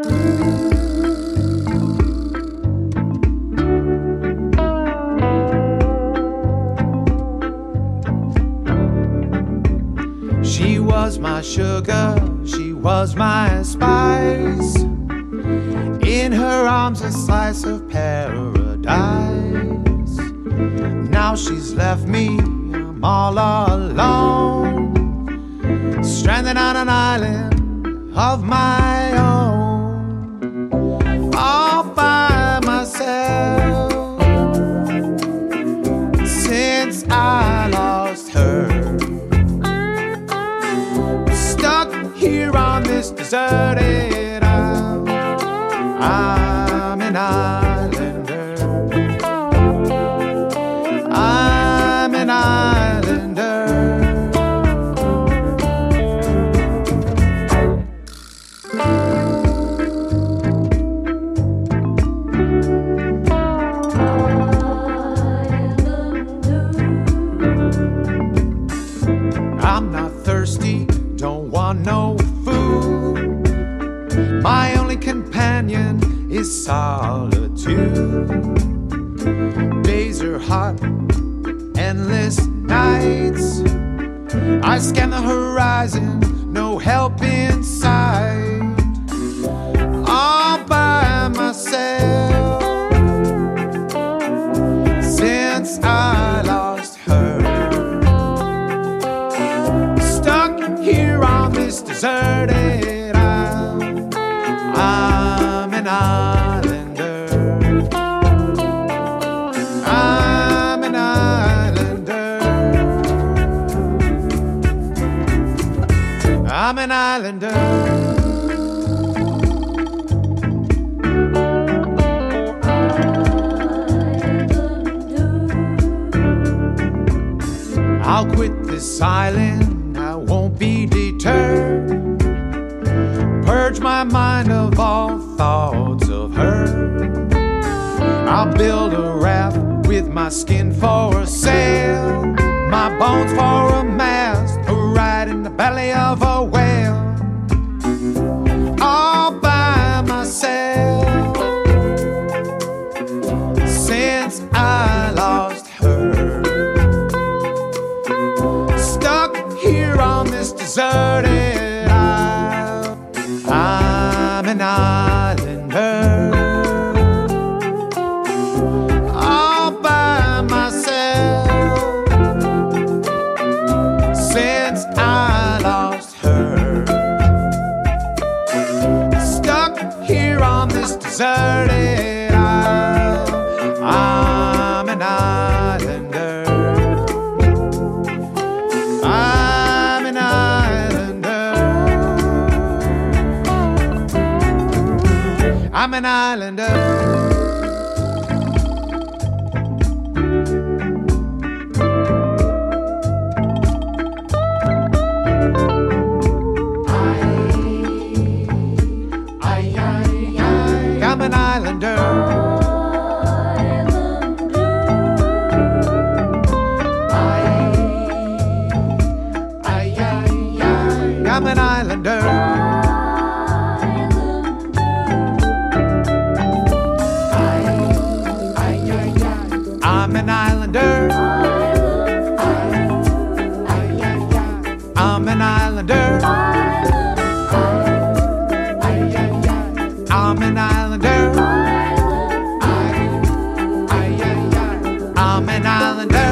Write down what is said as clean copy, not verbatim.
She was my sugar, she was my spice. In her arms a slice of paradise. Now she's left me, I'm all alone, stranded on an island of my own, all by myself. Since I lost her, stuck here on this deserted isle. I'm an islander. I'm an islander. I'm not thirsty, don't want no food. My only companion is solitude. Days are hot, endless nights. I scan the horizon, no help in sight. All by myself. Since I lost her, stuck here on this deserted isle. I'm an islander. I'm an islander. I'm an islander. I'll quit this island, I won't be deterred. Purge my mind of all thoughts of her. I'll build a raft with my skin for a sail, my bones for a mast, a ride in the belly of a whale. All by myself. Since I lost her, stuck here on this deserted isle. I'm an islander. All by myself. Since I lost her, stuck here on this deserted isle. I'm an islander. I'm an islander. I'm an islander. I'm an islander. I'm an islander. I'm an islander. I'm an islander. I'm an islander. I'm an islander.